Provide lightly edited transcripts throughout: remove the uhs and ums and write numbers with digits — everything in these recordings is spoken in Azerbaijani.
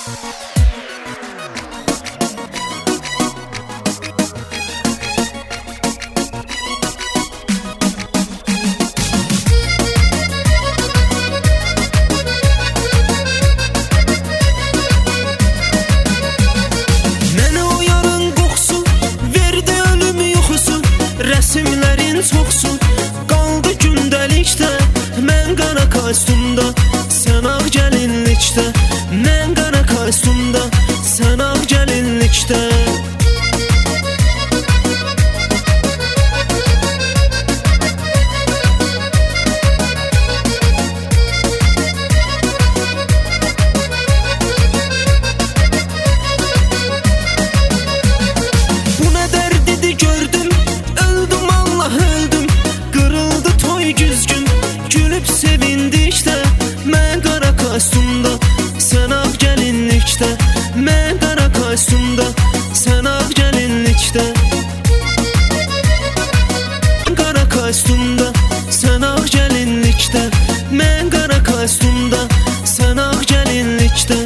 Rəsimlərin çoxsu qaldı gündəlikdə. Mən qara kostyumda, sən ağ gəlinlikdə. Mən qara kostyumda, sən ağ gəlinlikdə. Bu nə dərdidir gördüm, öldüm Allah öldüm. Qırıldı toy güzgün, gülüb sevindikdə. Mən qara kostyumda, sən ağ gəlinlikdə. Mən qara kostyumda, sən ağ gəlinlikdə. Qara kostyumda, sən ağ gəlinlikdə. Mən qara kostyumda, sən ağ gəlinlikdə.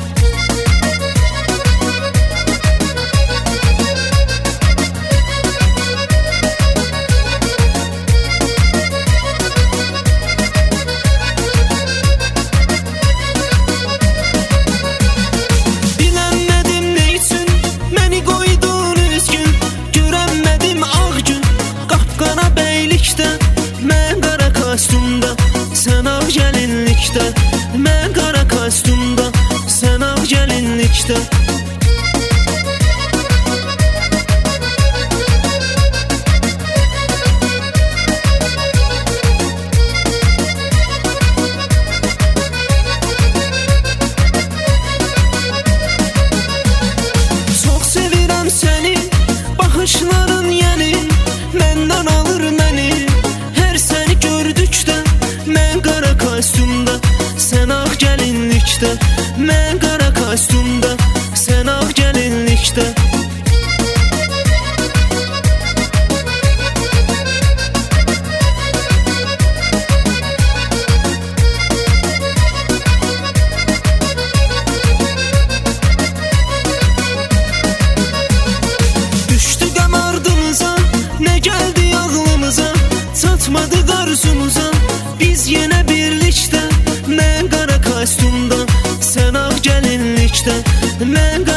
Mən qara kostyumda, sən ağ gəlinlikdə. Mən qara kostyumda, sən ağ gəlinlikdə. Çox sevirəm səni, baxışların yeni məndən alır məni. Mən qara kostyumda, sən ağ gəlinlikdə. Mən qara kostyumda, sən ağ gəlinlikdə. Düşdü qəm ardımıza, nə gəldi ağlımıza, çatmadı arzumuza. Biz yenə birlikdə. Mən qara kostyumda, sən ağ gəlinlikdə. Mən